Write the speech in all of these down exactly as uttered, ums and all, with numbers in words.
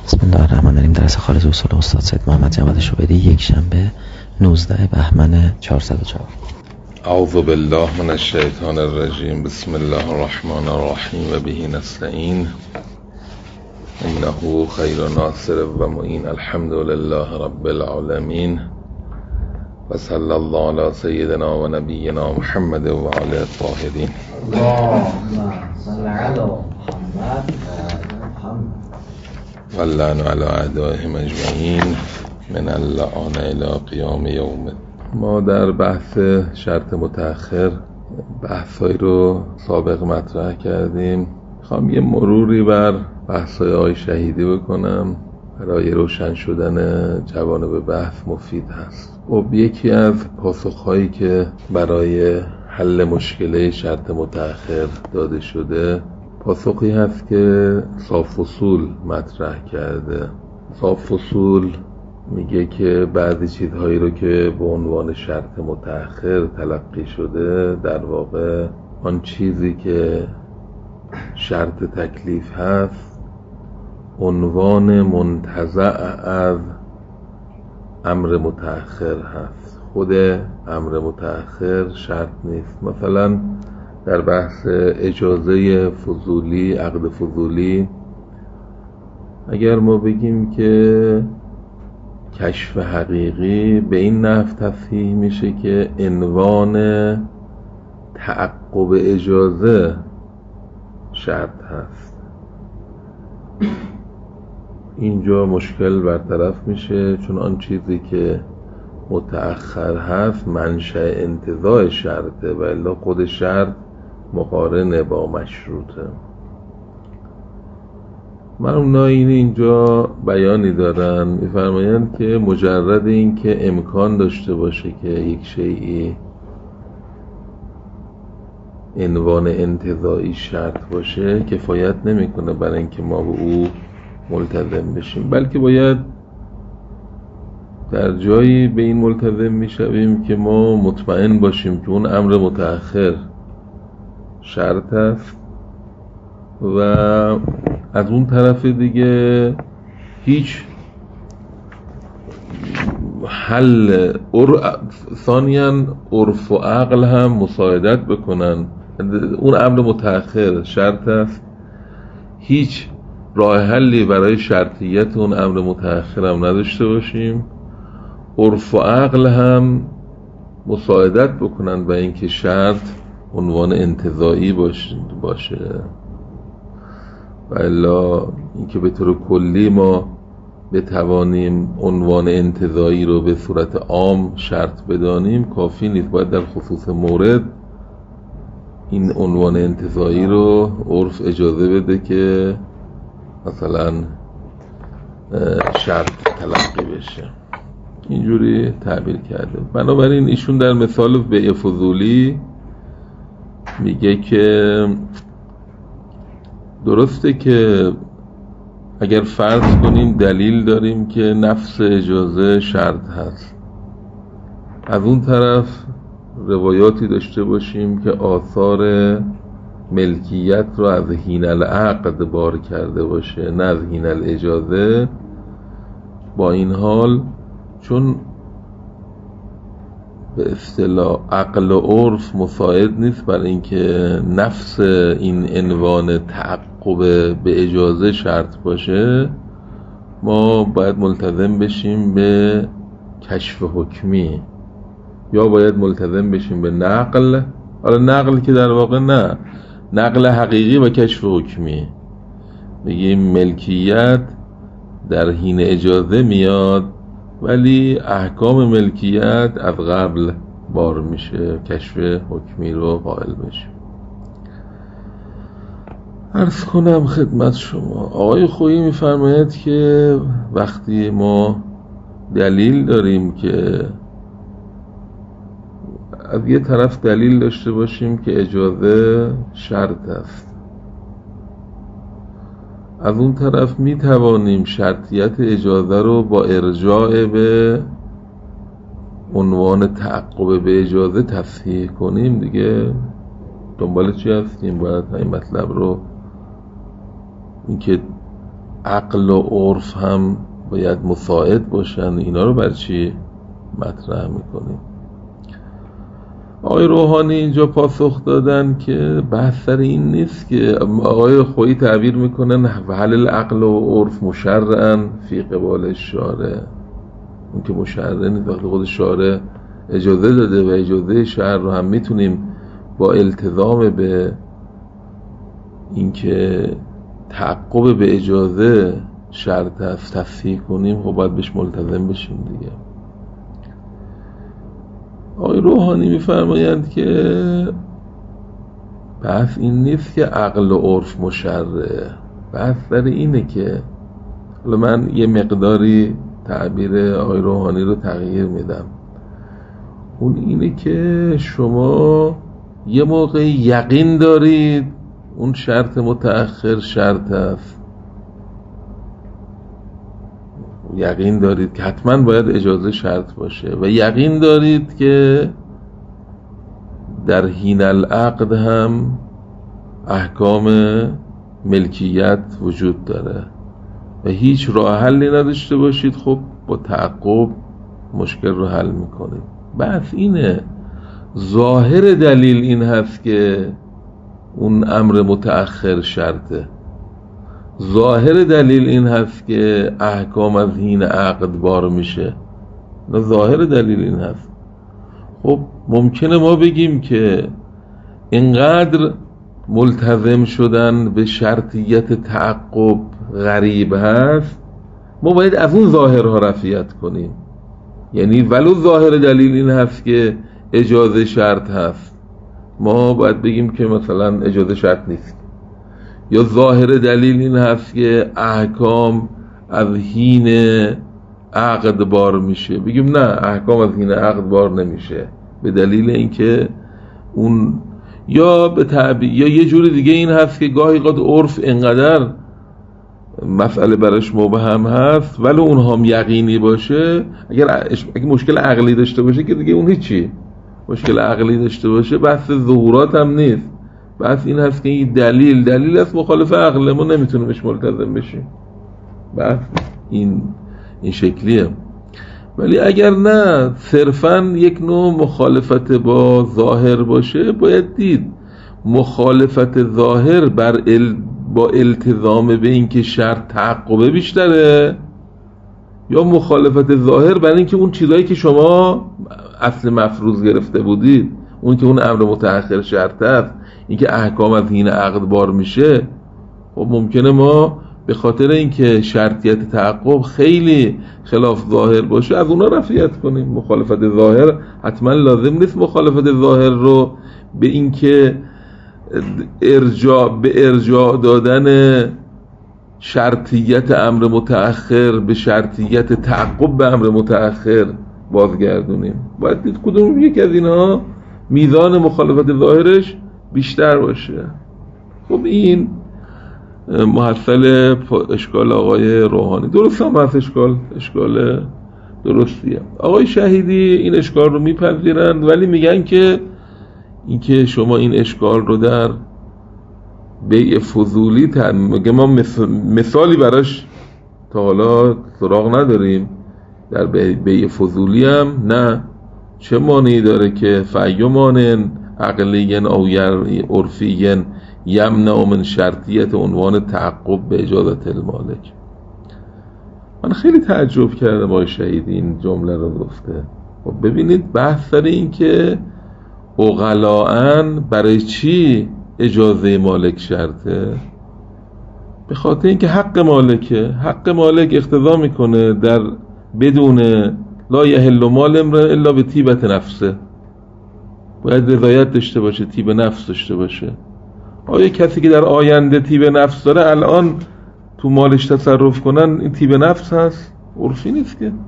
بسم الله الرحمن الرحیم. درس خالص اصول استاد سید محمد جواد شوبری، یک شنبه نوزده بهمن چهارصد و چهار. اعوذ بالله من الشیطان الرجیم. بسم الله الرحمن الرحیم و به نستعین انه خیر ناصر و معین. الحمد لله رب العالمین و صلی الله علی سیدنا و نبینا محمد و علی الطاهرین. اللهم صل علی محمد و اللعن علی اعدائهم اجمعین من اللعان الی قیام یوم. ما در بحث شرط متأخر بحثایی رو سابق مطرح کردیم. میخوام یه مروری بر بحثای آقای شهیدی بکنم، برای روشن شدن جوانب بحث مفید هست. خب یکی از پاسخهایی که برای حل مشکل شرط متأخر داده شده پاسخی هست که صاف اصول مطرح کرده. صاف اصول میگه که بعضی چیزهایی رو که به عنوان شرط متأخر تلقی شده در واقع آن چیزی که شرط تکلیف هست عنوان منتزع از امر متأخر هست. خود امر متأخر شرط نیست. مثلا در بحث اجازه فضولی، عقد فضولی، اگر ما بگیم که کشف حقیقی به این نحو تصحیح میشه که عنوان تعقب اجازه شرط هست، اینجا مشکل برطرف میشه، چون آن چیزی که متأخر هست منشأ انتزاع شرطه و الا خود شرط مقارنه با مشروطه. مرحوم ناینی اینجا بیانی دارن، میفرمایند که مجرد این که امکان داشته باشه که یک شیئی عنوان انتزاعی شرط باشه کفایت نمیکنه برای اینکه ما به او ملتزم بشیم، بلکه باید در جایی به این ملتزم میشویم که ما مطمئن باشیم که اون امر متأخر شرط است و از اون طرف دیگه هیچ حل ثانیاً عرف و عقل هم مساعدت بکنن. اون امر متأخر شرط است، هیچ راه حلی برای شرطیت اون امر متأخر هم نداشته باشیم، عرف و عقل هم مساعدت بکنن به اینکه شرط عنوان انتزاعی باشه و الا اینکه به طور کلی ما بتوانیم عنوان انتزاعی رو به صورت عام شرط بدانیم کافی نیست. باید در خصوص مورد این عنوان انتزاعی رو عرف اجازه بده که مثلا شرط تلقی بشه. اینجوری تعبیر کرده. بنابراین ایشون در مثال بیع فضولی میگه که درسته که اگر فرض کنیم دلیل داریم که نفس اجازه شرط هست، از اون طرف روایاتی داشته باشیم که آثار ملکیت رو از حین العقد بار کرده باشه نه از حین الاجازه، با این حال چون به اصطلاح عقل و عرف مساعد نیست برای اینکه نفس این عنوان تعقب به اجازه شرط باشه، ما باید ملتزم بشیم به کشف حکمی یا باید ملتزم بشیم به نقل. حالا نقل که در واقع نه، نقل حقیقی و کشف حکمی. بگیم ملکیت در حین اجازه میاد ولی احکام ملکیت از قبل بار میشه، کشف حکمی رو قائل بشیم. عرض کنم خدمت شما آقای خویی میفرماید که وقتی ما دلیل داریم که از یه طرف دلیل داشته باشیم که اجازه شرط است، از اون طرف می توانیم شرطیت اجازه رو با ارجاع به عنوان تعقب به اجازه تصحیح کنیم، دیگه دنبال چی هستیم؟ باید این مطلب رو، این که عقل و عرف هم باید مساعد باشن. اینا رو بر چی مطرح میکنیم؟ آقای روحانی اینجا پاسخ دادن که بحث سر این نیست که آقای خویی تعبیر میکنن هل العقل و عرف مشرعن فی قبال الشارع. اون که مشرع نیست، وقتی خود شارع اجازه داده و اجازه شرع رو هم میتونیم با التزام به اینکه تعقب به اجازه شرط است تصحیح کنیم، خب باید بهش ملتزم بشیم دیگه. آقای روحانی میفرمایند که بحث این نیست که عقل و عرف مشرعه، بحث در اینه که حالا من یه مقداری تعبیر آقای روحانی رو تغییر میدم. اون اینه که شما یه موقع یقین دارید اون شرط متأخر شرط است، یقین دارید که حتما باید اجازه شرط باشه و یقین دارید که در حین العقد هم احکام ملکیت وجود داره و هیچ راه حلی نداشته باشید، خب با تعقب مشکل رو حل میکنید. بحث اینه، ظاهر دلیل این هست که اون امر متأخر شرطه، ظاهر دلیل این هست که احکام از حین عقد بار میشه، نه ظاهر دلیل این هست. خب ممکنه ما بگیم که اینقدر ملتزم شدن به شرطیت تعقب غریب هست، ما باید از اون ظاهرها رفعیت کنیم. یعنی ولو ظاهر دلیل این هست که اجازه شرط هست، ما باید بگیم که مثلا اجازه شرط نیست. یا ظاهر دلیل این هست که احکام از حین عقد بار میشه، بگیم نه احکام از حین عقد بار نمیشه به دلیل اینکه اون یا به تعبیر یا یه جور دیگه این هست که گاهی قد عرف انقدر مسئله براش مبهم هست ولی اون هم یقینی باشه، اگر اگه مشکل عقلی داشته باشه که دیگه اون هیچی، مشکل عقلی داشته باشه بحث ظهورات هم نیست، بحث این هست که این دلیل دلیل است مخالف عقل، ما نمیتونیم بهش ملتزم بشیم. بحث این این شکلیه. ولی اگر نه صرفاً یک نوع مخالفت با ظاهر باشه، باید دید مخالفت ظاهر بر ال... با التزام به این که شرط تعقبه بیشتره، یا مخالفت ظاهر برای اینکه اون چیزایی که شما اصل مفروض گرفته بودید، اون که اون امر متأخر شرط است، این که احکام از حین عقد بار میشه، خب ممکنه ما به خاطر اینکه شرطیت تعقب خیلی خلاف ظاهر باشه از اونا رفعیت کنیم. مخالفت ظاهر حتما لازم نیست مخالفت ظاهر رو به اینکه ارجاع به ارجاع دادن شرطیت امر متأخر به شرطیت تعقب به امر متأخر بازگردونیم. باید دید کدوم یک از اینها میزان مخالفت ظاهرش بیشتر باشه. خب این محصل اشکال آقای روحانی درست هم هست، اشکال اشکال درستیه. آقای شهیدی این اشکال رو میپذیرند ولی میگن که اینکه شما این اشکال رو در بیع فضولی تن... میگه ما مثالی براش تا حالا سراغ نداریم، در بیع فضولی هم نه، چه مانعی داره که فیمانن عقلیین او عرفیین یمنع من شرطیت عنوان تعقب به اجازت المالک. من خیلی تعجب کردم آقای شهیدی این جمله رو گفته. خب ببینید بحث سر این که عقلاً برای چی اجازه مالک شرطه؟ به خاطر اینکه حق مالکه، حق مالک اقتضا میکنه در بدون لا یحل مال امرئ الا به طیبت نفسه، باید رضایت داشته باشه، طیب نفس داشته باشه. آیا کسی که در آینده طیب نفس داره الان تو مالش تصرف کنن این طیب نفس هست؟ عرفی نیست که.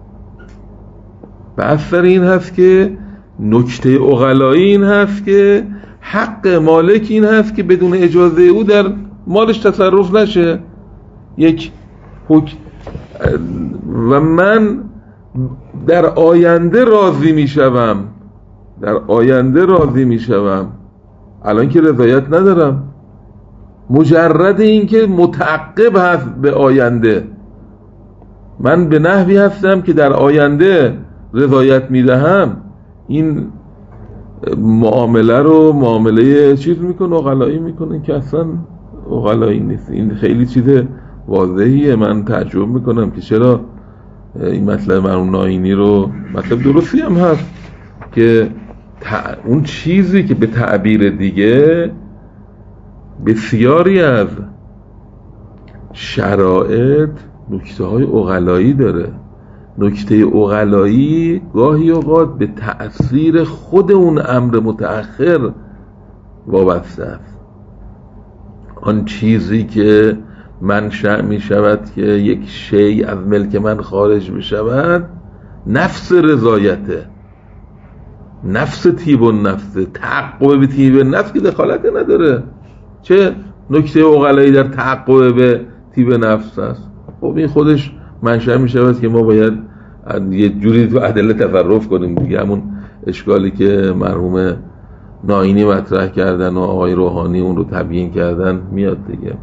به اثر این هست که نکته عقلایی این هست که حق مالک این هست که بدون اجازه او در مالش تصرف نشه. یک حکم و من در آینده راضی میشوم، در آینده راضی میشوم، الان که رضایت ندارم. مجرد این که متعقب هست به آینده. من به نحوی هستم که در آینده رضایت میدهم، این معامله رو معامله چیز میکنه، عقلایی میکنه که اصلا عقلایی نیست. این خیلی چیز واضحیه. من تعجب میکنم که چرا این مطلب مرحوم ناینی رو، مطلب درستی هم هست که اون چیزی که به تعبیر دیگه بسیاری از شرایط نکته های عقلایی داره. نکته عقلایی گاهی اوقات به تأثیر خود اون امر متأخر وابسته است. آن چیزی که منشأ می شود که یک شیء از ملک من خارج بشود، نفس رضایته، نفس طیب النفس، تعقب به طیب النفس که دخالت نداره. چه نکته عقلایی در تعقب به طیب نفس است؟ خب این خودش منشأ می شود که ما باید یه جوری تو ادله تصرف کنیم دیگه. همون اشکالی که مرحوم ناینی مطرح کردن و آقای روحانی اون رو تبیین کردن میاد دیگه.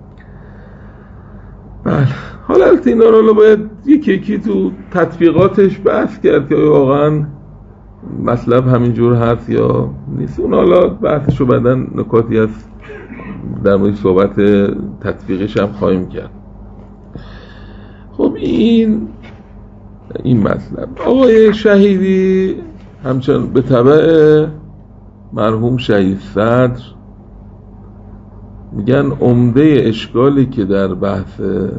بله، حالا البته اینا رو باید یکی یکی تو تطبیقاتش بحث کرد که واقعا مطلب همینجور هست یا نیست. اون حالا بحثش رو بعداً نکاتی هست در مورد صحبت تطبیقش هم خواهیم کرد. خب این این مطلب. آقای شهیدی همچنان به تبع مرحوم شهید صدر میگن عمده اشکالی که در بحث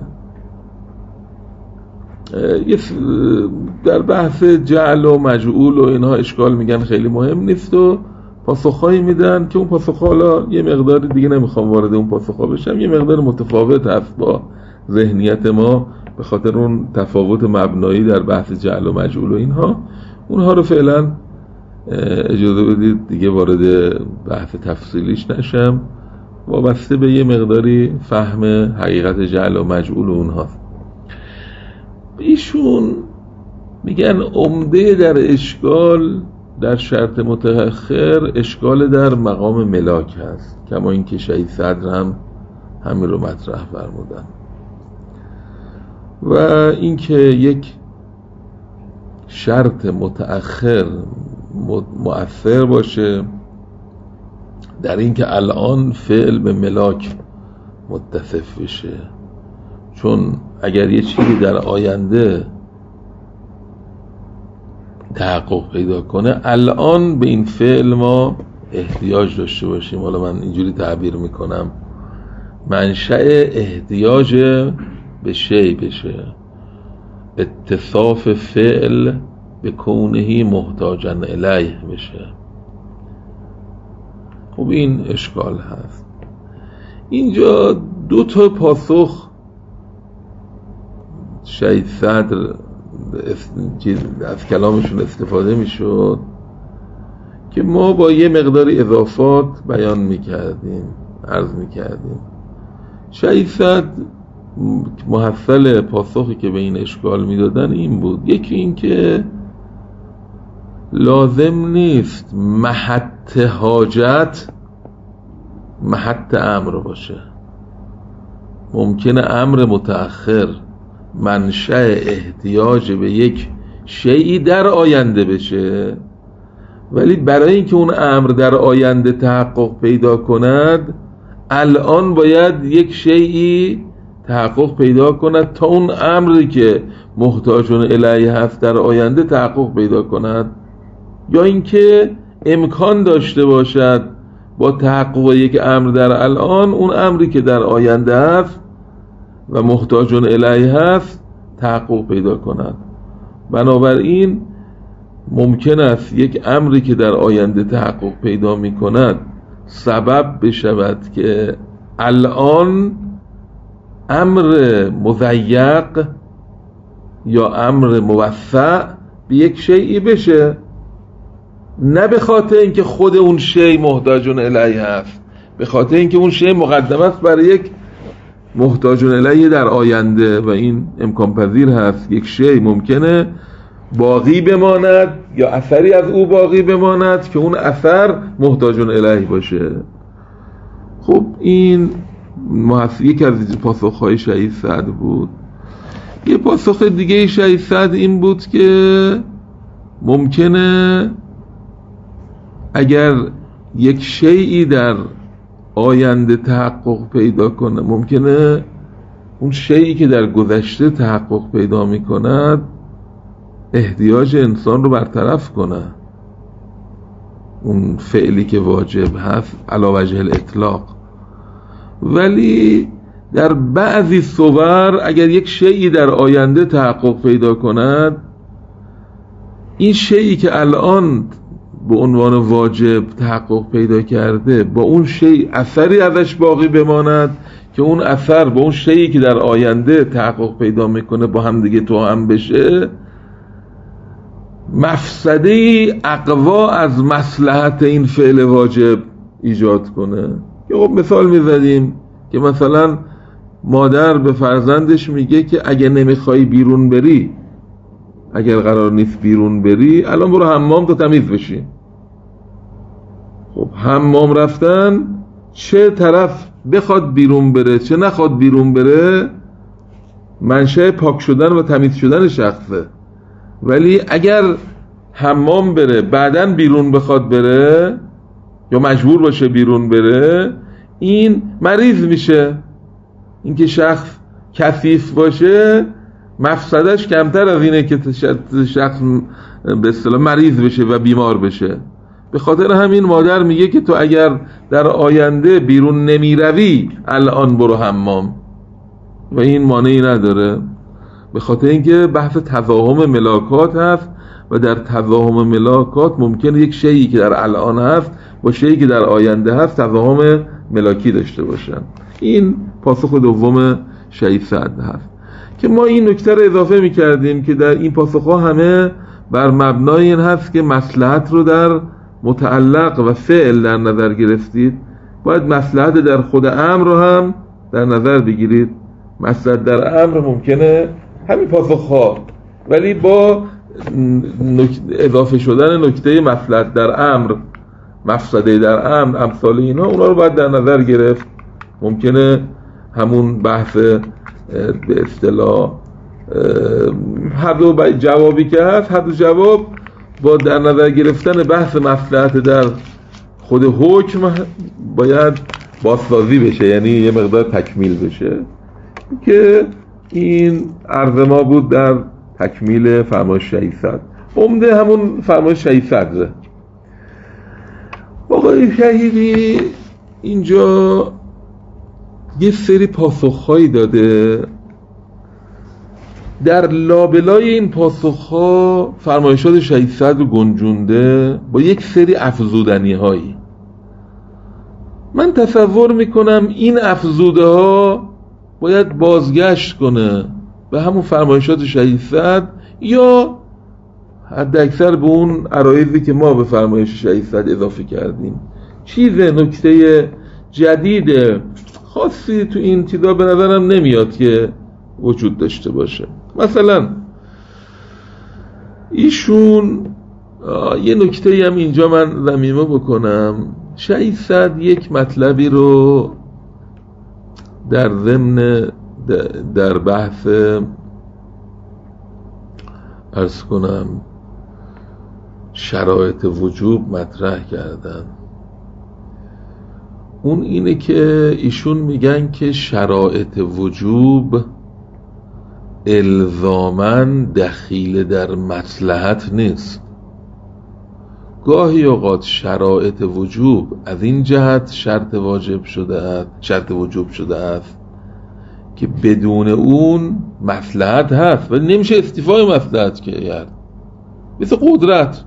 در بحث جعل و مجعول و اینها اشکال میگن خیلی مهم نیست و پاسخهایی میدن که اون پاسخها حالا یه مقدار دیگه نمیخوام وارد اون پاسخها بشم، یه مقدار متفاوت هست با ذهنیت ما به خاطر اون تفاوت مبنایی در بحث جعل و مجعول و اینها. اونها رو فعلا اجازه بدید دیگه وارد بحث تفصیلیش نشم، وابسته به یه مقداری فهم حقیقت جعل و مجعول و اونها. ایشون میگن عمده در اشکال در شرط متأخر اشکال در مقام ملاک هست، کما اینکه شهید صدر هم همین رو مطرح فرمودن. و اینکه یک شرط متأخر مؤثر باشه در اینکه الان فعل به ملاک متصف بشه، چون اگر یه چیزی در آینده تحقق پیدا کنه الان به این فعل ما احتیاج داشته باشیم. حالا من اینجوری تعبیر میکنم، منشأ احتیاج به شی بشه، اتصاف فعل به کونهی محتاجا الیه بشه. خب این اشکال هست. اینجا دو تا پاسخ شهید صدر از کلامشون استفاده میشد که ما با یه مقداری اضافات بیان میکردیم، عرض میکردیم. شهید صدر محصل پاسخی که به این اشکال میدادن این بود، یکی این که لازم نیست محط حاجت محط امر باشه. ممکنه امر متأخر منشأ احتیاج به یک شیئی در آینده بشه، ولی برای اینکه اون امر در آینده تحقق پیدا کند الان باید یک شیئی تحقق پیدا کند تا اون امری که محتاجون الیه هست در آینده تحقق پیدا کند، یا اینکه امکان داشته باشد با تحقق یک امر در الان اون امری که در آینده هست و محتاجون الیه هست تحقق پیدا کند. بنابراین ممکن است یک امری که در آینده تحقق پیدا می کند سبب بشود که الان امر مضیق یا امر موسع به یک شیئی بشه، نه به خاطر اینکه خود اون شیء محتاجون الیه هست، به خاطر اینکه اون شیء مقدم است برای یک محتاجون الیه در آینده و این امکان پذیر هست. یک شیء ممکنه باقی بماند یا اثری از او باقی بماند که اون اثر محتاجون الیه باشه. خب این یکی از پاسخهای شهید سعد بود. یه پاسخ دیگه شهید سعد این بود که ممکنه اگر یک شیئی در آینده تحقق پیدا کنه، ممکنه اون شیئی که در گذشته تحقق پیدا میکند احتیاج انسان رو برطرف کنه، اون فعلی که واجب هست علی وجه الاطلاق. ولی در بعضی صور اگر یک شیئی در آینده تحقق پیدا کند، این شیئی که الان به عنوان واجب تحقق پیدا کرده با اون شیء اثری ازش باقی بماند که اون اثر با اون شیئی که در آینده تحقق پیدا میکنه با هم دیگه توأم بشه، مفسده اقوا از مصلحت این فعل واجب ایجاد کنه. که خب مثال میزدیم که مثلا مادر به فرزندش میگه که اگه نمیخوای بیرون بری، اگر قرار نیست بیرون بری، الان برو حمام تا تمیز بشی. خب حمام رفتن، چه طرف بخواد بیرون بره چه نخواد بیرون بره، منشأ پاک شدن و تمیز شدن شخصه. ولی اگر حمام بره بعدن بیرون بخواد بره یا مجبور باشه بیرون بره، این مریض میشه. این که شخص کثیف باشه مفسدش کمتر از اینه که شخص به اصطلاح مریض بشه و بیمار بشه. به خاطر همین مادر میگه که تو اگر در آینده بیرون نمی روی الان برو حمام، و این مانعی نداره، به خاطر اینکه بحث تضاهم ملاکات هست و در تضاهم ملاکات ممکنه یک شیئی که در الان هست با شیئی که در آینده هست تضاهم ملاکی داشته باشن. این پاسخ دوم شهید سعد هست که ما این نکته رو اضافه می‌کردیم که در این پاسخ‌ها همه بر مبنای این هست که مصلحت رو در متعلق و فعل در نظر گرفتید، باید مصلحت در خود امر رو هم در نظر بگیرید. مصلحت در امر ممکنه همین پاسخ‌ها، ولی با اضافه شدن نکته مصلحت در امر، مفسده در امر، امثال اینا، اونا رو باید در نظر گرفت. ممکنه همون بحث به اصطلاح هر دو جوابی که هست، هر دو جواب با در نظر گرفتن بحث مصلحت در خود حکم باید بازسازی بشه، یعنی یه مقدار تکمیل بشه، که این عرض ما بود در تکمیل فرمایش شهید سعد. عمده همون فرمایش شهید سعد. آقای شهیدی اینجا یه سری پاسخهایی داده، در لابلای این پاسخها فرمایشات شهید سعد رو گنجونده با یک سری افزودنی هایی. من تصور میکنم این افزوده ها باید بازگشت کنه به همون فرمایشات شهید سعد یا حد اکثر به اون عرایضی که ما به فرمایش شهید سعد اضافه کردیم. چیز نکته جدید خاصی تو این چیزا به نظرم نمیاد که وجود داشته باشه. مثلا ایشون یه نکته هم اینجا من ضمیمه بکنم، شهید سعد یک مطلبی رو در ضمن در بحث عرض کنم شرایط وجوب مطرح کردن. اون اینه که ایشون میگن که شرایط وجوب الزاماً دخیل در مصلحت نیست. گاهی اوقات شرایط وجوب از این جهت شرط واجب شده است، شرط وجوب شده است که بدون اون مصلحت هست ولی نمیشه استیفای مصلحت کرد. مثل قدرت،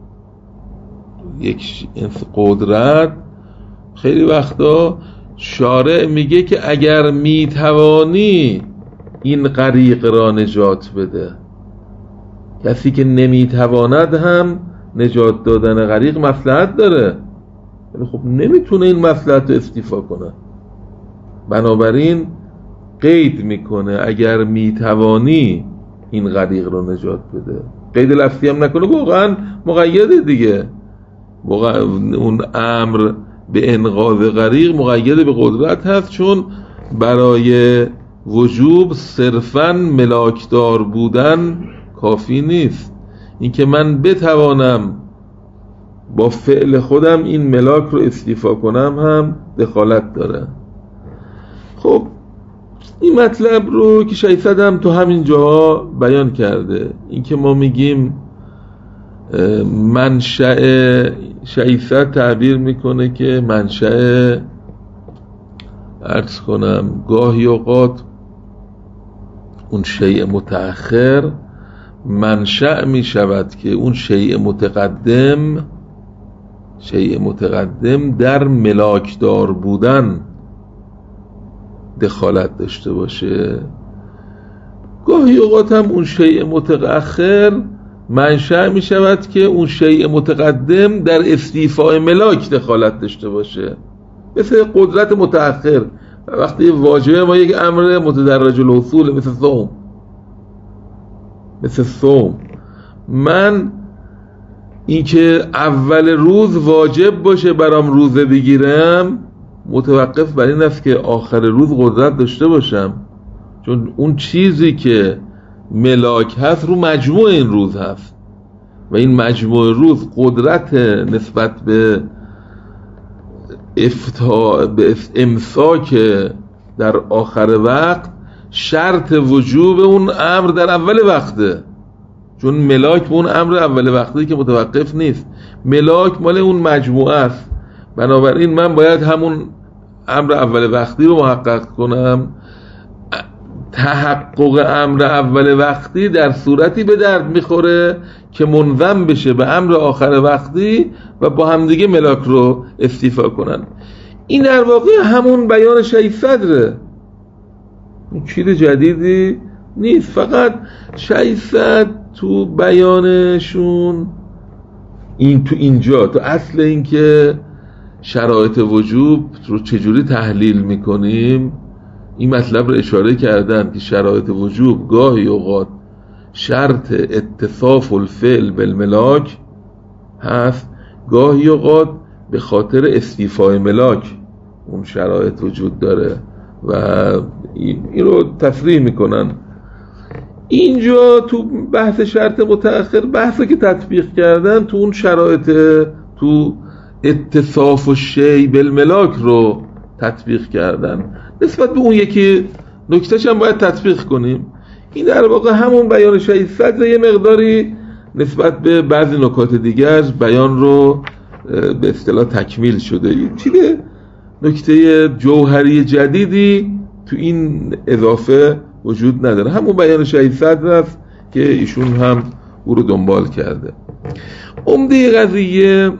یک قدرت خیلی وقتا شارع میگه که اگر میتوانی این غریق را نجات بده، کسی که نمیتواند هم نجات دادن غریق مصلحت داره، ولی خب نمیتونه این مصلحت رو استیفا کنه، بنابراین قید میکنه اگر میتوانی این غریق رو نجات بده. قید لفظی هم نکنه، واقعا مقیده دیگه. اون امر به انقاذ غریق مقید به قدرت هست، چون برای وجوب صرفاً ملاکدار بودن کافی نیست. اینکه من بتوانم با فعل خودم این ملاک رو استیفا کنم هم دخالت داره. خب این مطلب رو که شیصد هم تو همین جاها بیان کرده. اینکه ما میگیم منشأ، شیصد تعبیر میکنه که منشأ، عرض کنم گاهی اوقات اون شیء متأخر منشأ میشود که اون شیء متقدم شیء متقدم در ملاکدار بودن دخالت داشته باشه. گاهی اوقات هم اون شیء متأخر منشأ می شود که اون شیء متقدم در استیفاء ملاک دخالت داشته باشه. مثل قدرت متأخر، وقتی واجبه ما یک امر متدرج الحصول، مثل صوم مثل صوم من این که اول روز واجب باشه برام روزه بگیرم متوقف بر این است که آخر روز قدرت داشته باشم، چون اون چیزی که ملاک هست رو مجموع این روز هست و این مجموع روز قدرت نسبت به افتا به امساک در آخر وقت شرط وجوب اون امر در اول وقته، چون ملاک به اون امر اول وقتی که متوقف نیست، ملاک مال اون مجموعه است. بنابراین من باید همون امر اول وقتی رو محقق کنم. تحقق امر اول وقتی در صورتی به درد میخوره که منضم بشه به امر آخر وقتی و با همدیگه ملاک رو استیفا کنن. این در واقع همون بیان شیخ صدره، چیز جدیدی نیست. فقط شیخ صدر تو بیانشون این تو اینجا تو اصل این که شرایط وجوب رو چجوری تحلیل میکنیم این مطلب رو اشاره کردن که شرایط وجوب گاهی اوقات شرط اتصاف الفعل بالملاک هست، گاهی اوقات به خاطر استیفای ملاک اون شرایط وجود داره و این رو تصریح میکنن. اینجا تو بحث شرط متأخر بحثی که تطبیق کردن تو اون شرایط تو اتصاف و شی بالملاک رو تطبیق کردن. نسبت به اون یکی نکتهش هم باید تطبیق کنیم. این در واقع همون بیان شیخ صدر یه مقداری نسبت به بعضی نکات دیگر بیان رو به اصطلاح تکمیل شده. چیه نکته جوهری جدیدی تو این اضافه وجود نداره، همون بیان شیخ صدر است که ایشون هم او رو دنبال کرده. عمده قضیه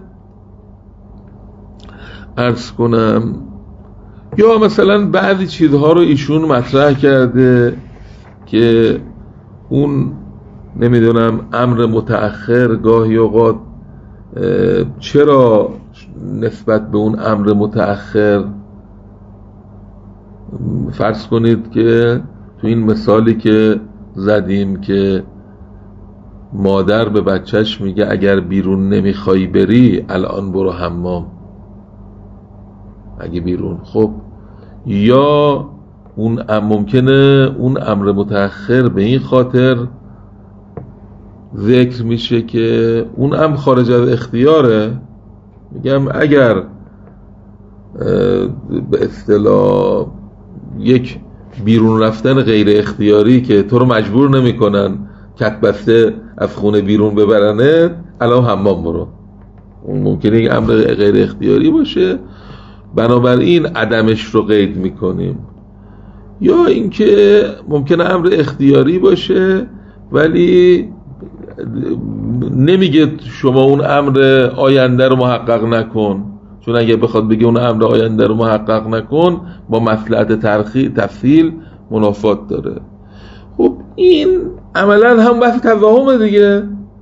عرض کنم یا مثلا بعضی چیزها رو ایشون مطرح کرده که اون نمیدونم امر متأخر گاهی اوقات چرا نسبت به اون امر متأخر، فرض کنید که تو این مثالی که زدیم که مادر به بچهش میگه اگر بیرون نمیخوای بری الان برو حمام، اگه بیرون، خب یا اون ممکنه اون امر متأخر به این خاطر ذکر میشه که اون امر خارج از اختیاره. میگم اگر به اصطلاح یک بیرون رفتن غیر اختیاری که تو رو مجبور نمیکنن کت بسته از خونه بیرون ببرنه الان حمام برو، اون ممکنه یک امر غیر اختیاری باشه، بنابراین عدمش رو قید میکنیم. یا اینکه ممکنه امر اختیاری باشه ولی نمیگه شما اون امر آینده رو محقق نکن، چون اگه بخواد بگه اون امر آینده رو محقق نکن با مصلحت ترخی تفصیل منافات داره. خب این عملا هم بحث تفاهمه دیگه،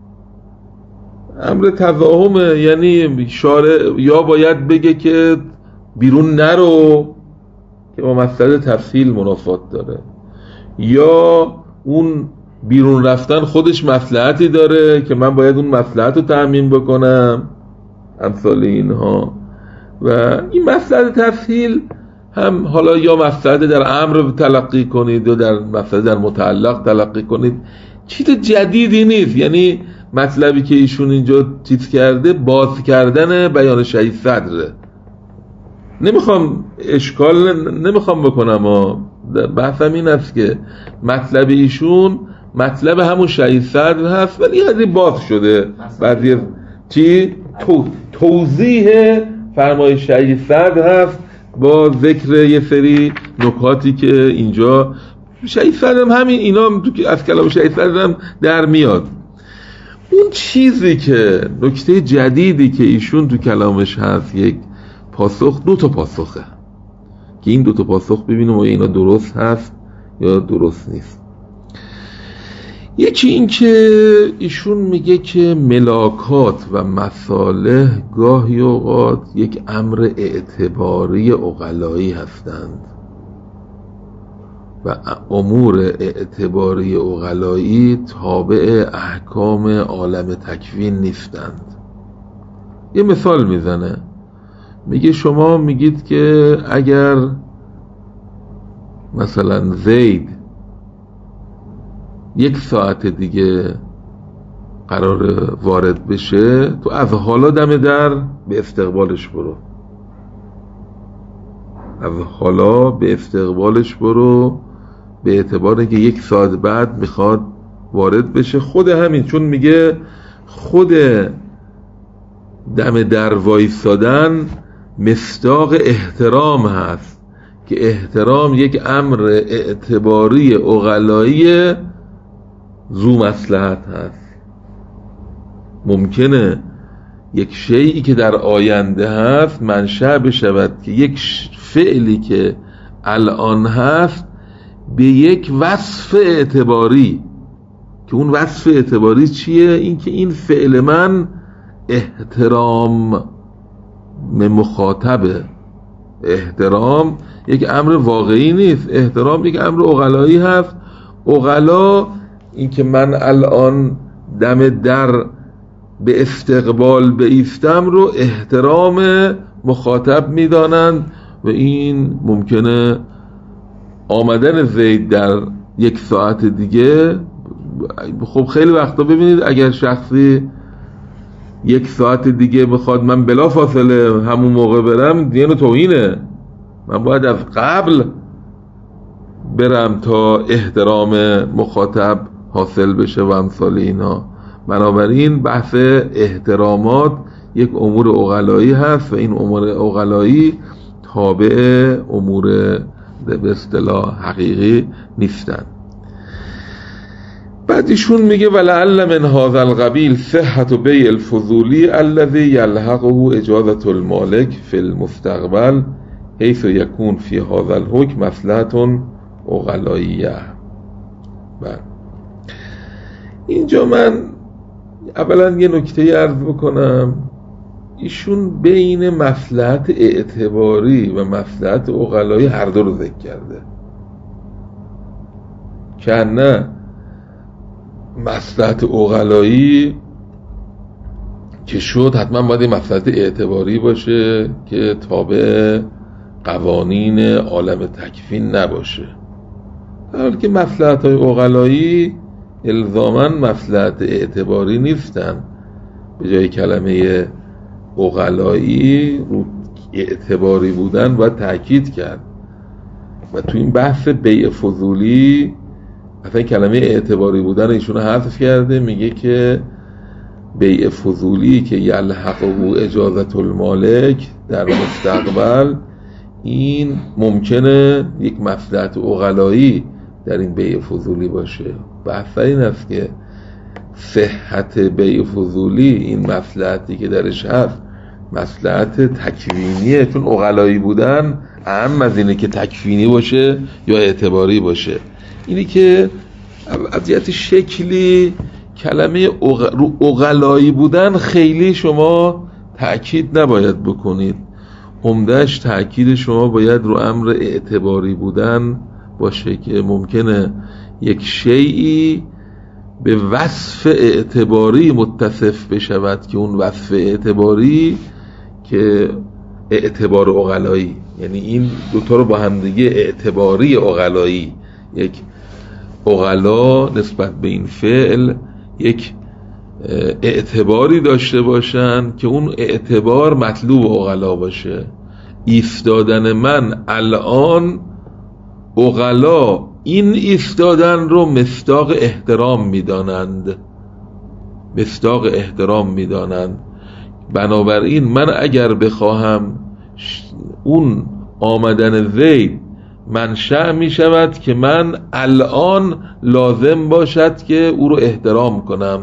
امر تفاهمه، یعنی شارع یا باید بگه که بیرون نرو که با مصلحت تفصیل منافات داره، یا اون بیرون رفتن خودش مصلحتی داره که من باید اون مصلحت رو تأمین بکنم، امثال اینها. و این مصلحت تفصیل هم حالا یا مفسد در امر تلقی کنید یا در مفسد در متعلق تلقی کنید، چیز جدیدی نیست. یعنی مطلبی که ایشون اینجا چیز کرده باز کردن بیان شهید صدره. نمیخوام اشکال نمیخوام بکنم ها، بحثم این است که مطلب ایشون مطلب همون شهید صدر هست ولی یه باز شده بعضی چی تو توضیح فرمای شهید صدر هست با ذکر یه سری نکاتی که اینجا شهید صدر هم همین اینا هم از کلام شهید صدر هم در میاد. اون چیزی که نکته جدیدی که ایشون تو کلامش هست، یک پاسخ، دو تا پاسخه که این دو تا پاسخ ببینیم و اینا درست هست یا درست نیست. یکی این که ایشون میگه که ملاکات و مصالح گاهی اوقات یک امر اعتباری عقلایی هستند و امور اعتباری عقلایی تابع احکام عالم تکوین نیستند. یه مثال میزنه، میگه شما میگید که اگر مثلا زید یک ساعت دیگه قرار وارد بشه، تو از حالا دم در به استقبالش برو، از حالا به استقبالش برو، به اعتبار که یک ساعت بعد میخواد وارد بشه. خود همین، چون میگه خود دم در وایسادن مصداق احترام هست که احترام یک امر اعتباری عقلایی ذو مصلحت هست. ممکنه یک شیئی که در آینده هست منشأ بشود که یک فعلی که الان هست به یک وصف اعتباری، که اون وصف اعتباری چیه؟ این که این فعل من احترام مخاطبه. احترام یک امر واقعی نیست، احترام یک امر عقلایی هست. عقلا این که من الان دم در به استقبال بایستم رو احترام مخاطب میدانند و این ممکنه آمدن زید در یک ساعت دیگه، خب خیلی وقتا ببینید اگر شخصی یک ساعت دیگه بخواد من بلا فاصله همون موقع برم، دیگه توهینه، من باید از قبل برم تا احترام مخاطب حاصل بشه و امثال اینا. بنابراین بحث احترامات یک امور عقلایی هست و این امور عقلایی تابع امور به اصطلاح حقیقی نیستن. بعد ایشون میگه ولعل من هذا القبیل صحت بیع الفضولی الذي يلحقه اجازة المالک فی المستقبل حیث یکون فی هذا الحکم مصلحت عقلاییه. بعد اینجا من اولا یه نکته عرض بکنم، ایشون بین مصلحت اعتباری و مصلحت عقلایی هر دو رو ذکر کرده که نه مصلحت عقلایی که شد حتما باید مصلحت اعتباری باشه که تابع قوانین عالم تکوین نباشه، حال که مصلحت های عقلایی الزاماً مصلحت اعتباری نیستن. به جای کلمه عقلایی رو اعتباری بودن باید تأکید کرد و تو این بحث بیع فضولی اصلا کلمه اعتباری بودن ایشون حذف کرده، میگه که بیع فضولی که یلحقه اجازة المالک در مستقبل، این ممکنه یک مصلحت عقلایی در این بیع فضولی باشه. بحث این است که صحت بیع فضولی، این مصلحتی که درش هست مصلحت تکوینیه، چون عقلایی بودن اهم از اینه که تکوینی باشه یا اعتباری باشه. اینی که از جهت شکلی کلمه رو عقلایی بودن خیلی شما تأکید نباید بکنید، عمده‌اش تأکید شما باید رو امر اعتباری بودن باشه که ممکنه یک شیئی به وصف اعتباری متصف بشود که اون وصف اعتباری که اعتبار عقلایی یعنی این دوتا رو با هم دیگه اعتباری عقلایی، یک عقلا نسبت به این فعل یک اعتباری داشته باشن که اون اعتبار مطلوب عقلا باشه. ایستادن من الان، عقلا این ایستادن رو مصداق احترام میدانند، مصداق احترام میدانند. بنابراین من اگر بخواهم اون آمدن زید منشأ می شود که من الان لازم باشد که او رو احترام کنم.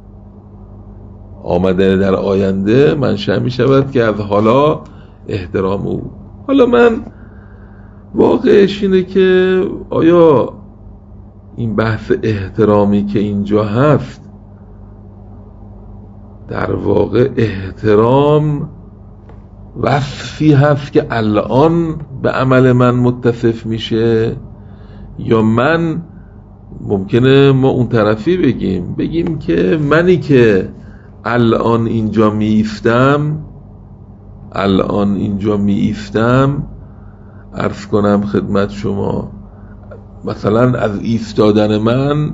آمدن در آینده منشأ می شود که از حالا احترام او. حالا من واقعش اینه که آیا این بحث احترامی که اینجا هست در واقع احترام وصفی هست که الان به عمل من متصف میشه، یا من ممکنه ما اون طرفی بگیم بگیم که منی که الان اینجا می ایستم الان اینجا می ایستم عرض کنم خدمت شما، مثلا از ایستادن من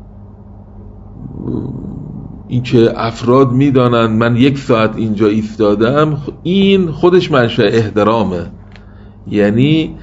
این که افراد میدانند من یک ساعت اینجا ایستادم، این خودش منشأ احترامه. یعنی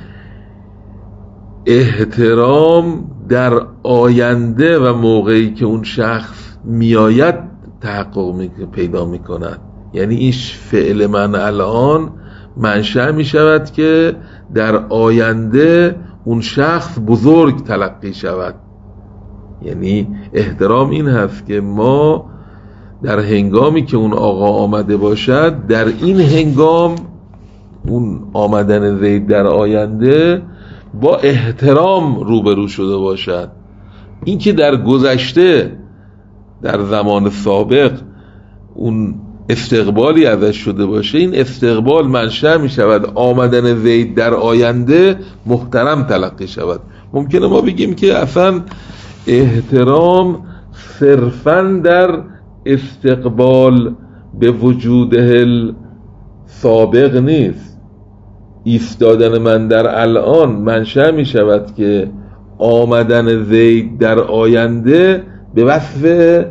احترام در آینده و موقعی که اون شخص میآید تحقق پیدا میکند. یعنی این فعل من الان منشأ میشود که در آینده اون شخص بزرگ تلقی شود. یعنی احترام این هست که ما در هنگامی که اون آقا آمده باشد، در این هنگام اون آمدن زید در آینده با احترام روبرو شده باشد. این که در گذشته در زمان سابق اون استقبالی ازش شده باشه، این استقبال منشأ می شود آمدن زید در آینده محترم تلقی شود. ممکنه ما بگیم که اصلا احترام صرفاً در استقبال به وجوده سابق نیست. ایستادن من در الان منشأ می شود که آمدن زید در آینده به وصف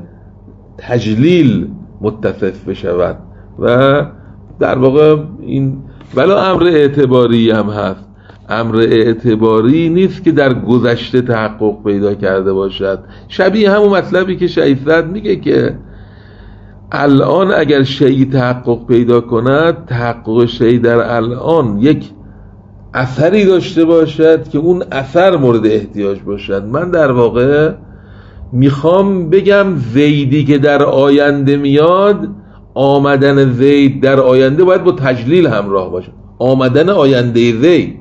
تجلیل متصف بشود و در واقع این ولی امر اعتباری هم هست. امر اعتباری نیست که در گذشته تحقق پیدا کرده باشد. شبیه همون مطلبی که شیخ میگه که الان اگر شیء تحقق پیدا کند، تحقق شیء در الان یک اثری داشته باشد که اون اثر مورد احتیاج باشد. من در واقع میخوام بگم زیدی که در آینده میاد، آمدن زید در آینده باید با تجلیل همراه باشه. آمدن آینده زید،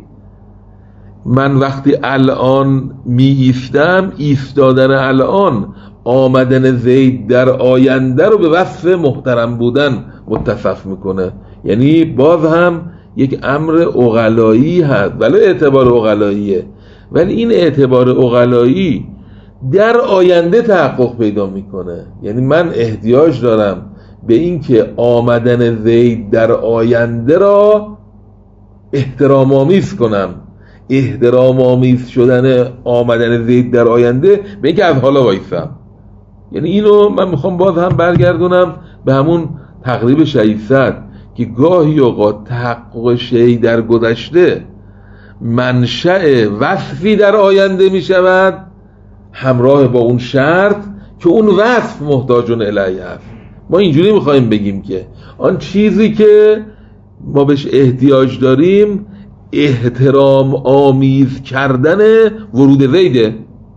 من وقتی الان می ایستم، ایستادن الان آمدن زید در آینده رو به وصف محترم بودن متصف میکنه. یعنی باز هم یک امر عقلایی هست، ولی اعتبار عقلاییه، ولی این اعتبار عقلایی در آینده تحقق پیدا میکنه. یعنی من احتیاج دارم به این که آمدن زید در آینده را احترام آمیز کنم. احترام آمیز شدن آمدن زید در آینده به اینکه از حالا وایسم. یعنی اینو من میخوام باز هم برگردونم به همون تقریب شیصد که گاهی اوقات تحقق شیء در گذشته منشأ وصفی در آینده میشود همراه با اون شرط که اون وصف محتاجون الیه است. ما اینجوری میخوایم بگیم که آن چیزی که ما بهش احتیاج داریم احترام آمیز کردن ورود زیده.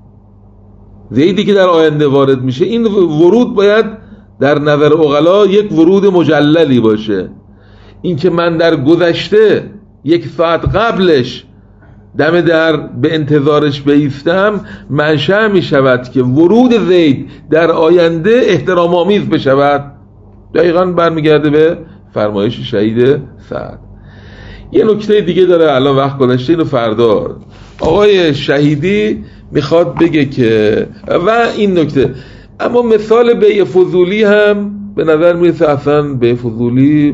زیدی که در آینده وارد میشه، این ورود باید در نظر عقلا یک ورود مجللی باشه. این که من در گذشته یک ساعت قبلش دم در به انتظارش بیستم، منشأ می شود که ورود زید در آینده احترام آمیز بشود. دقیقاً برمیگرده به فرمایش شهید سعد. یه نکته دیگه داره، الان وقت گذشته، اینو فردا آقای شهیدی میخواد بگه که و این نکته. اما مثال بیع فضولی هم به نظر میرسه اصلا بیع فضولی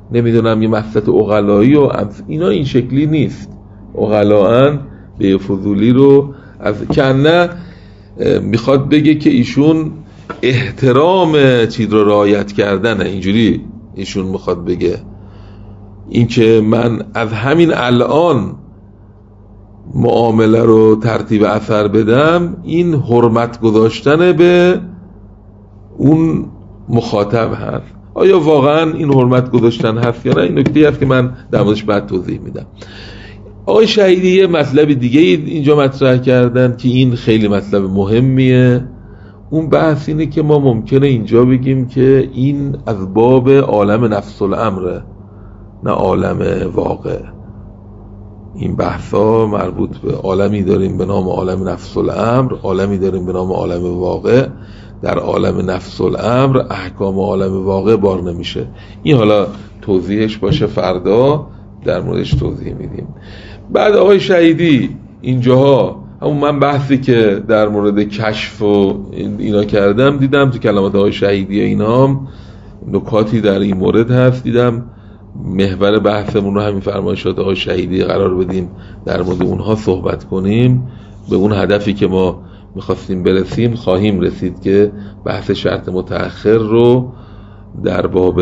نمیدونم یه مسئلت عقلایی و اینا این شکلی نیست. عقلاًن به فضولی رو از کنه میخواد بگه که ایشون احترام چیز رو رعایت کردنه، اینجوری ایشون میخواد بگه این که من از همین الان معامله رو ترتیب اثر بدم، این حرمت گذاشتن به اون مخاطب هست. آیا واقعا این حرمت گذاشتن هست یا نه؟ این نکته هست که من در موردش بعد توضیح میدم. آقای شهیدی یه مطلب دیگه اینجا مطرح کردن که این خیلی مطلب مهمیه. اون بحث اینه که ما ممکنه اینجا بگیم که این از باب عالم نفس الامره، نه عالم واقع. این بحثا مربوط به عالمی داریم به نام عالم نفس الامر، عالمی داریم به نام عالم واقع. در عالم نفس الامر احکام عالم واقع بار نمیشه. این حالا توضیحش باشه، فردا در موردش توضیح میدیم. بعد آقای شهیدی اینجاها همون من بحثی که در مورد کشف و اینا کردم، دیدم تو کلمات آقای شهیدی اینا هم نکاتی در این مورد هست. دیدم محور بحثمون رو همین فرمایشات آقای شهیدی قرار بدیم، در مورد اونها صحبت کنیم. به اون هدفی که ما میخواستیم برسیم خواهیم رسید که بحث شرط متأخر رو در باب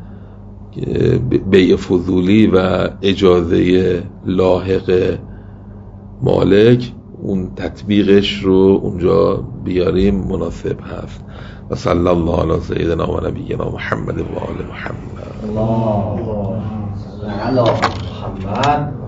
بیع فضولی و اجازه لاحق مالک اون تطبیقش رو اونجا بیاریم، مناسب هست. و صلی الله علی سیدنا و نبینا محمد و آل محمد. اللهم صل علی محمد.